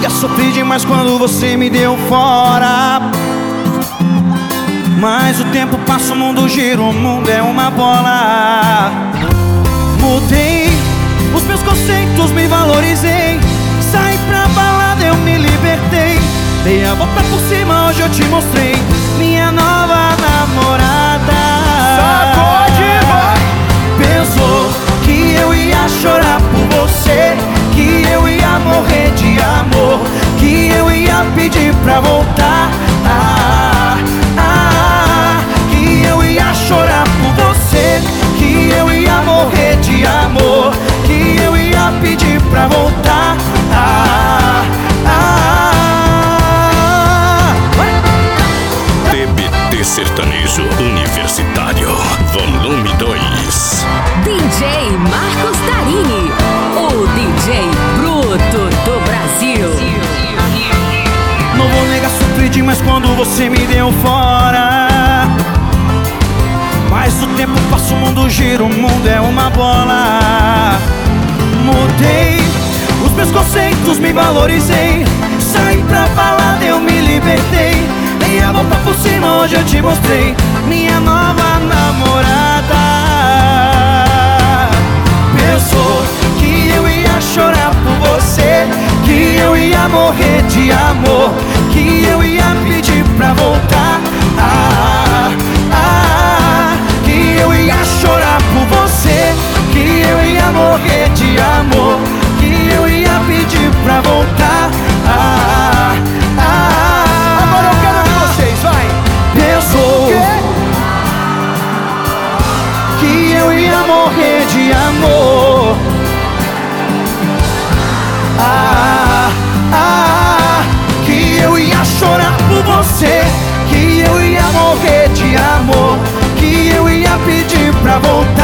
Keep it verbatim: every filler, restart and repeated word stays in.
Já sofri demais quando você me deu fora, mas o tempo passa, o mundo gira, o mundo é uma bola. Mudei os meus conceitos, me valorizei. Saí pra balada, eu me libertei. Dei a volta por cima, hoje eu te mostrei minha nova namorada. Sacode, vai! Pensou que eu ia chorar por você, que eu ia morrer de amor, que eu ia pedir pra voltar. Ah, ah, que eu ia chorar por você, que eu ia morrer de amor, que eu ia pedir pra voltar. Ah, ah, T B T Sertanejo Universitário, volume dois. D J Marcos Tarini, o D J bruto do Brasil. não vou negar, sofri demais quando você me deu fora, mas o tempo passa, o mundo gira, o mundo é uma bola. Mudei os meus conceitos, me valorizei. Saí pra balada, eu me libertei. Dei a volta por cima, hoje eu te mostrei minha nova namorada. Pensou que eu ia chorar por você, que eu ia morrer de amor, que eu ia pedir pra voltar. Ah, ah, que eu ia chorar por você, que eu ia morrer de amor, que eu ia pedir pra voltar. Ah, ah, Agora eu quero ver vocês, vai! pensou que eu ia morrer de amor. Ah, ah, que eu ia chorar por você, que eu ia morrer de amor, que eu ia pedir pra voltar.